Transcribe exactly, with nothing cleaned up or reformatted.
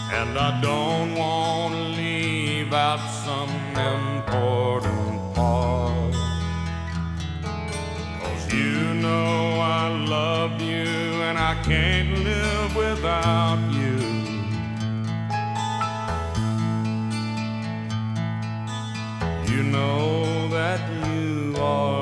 And I don't want to leave out some important part. 'Cause you know I love you and I can't live without you. You know that you are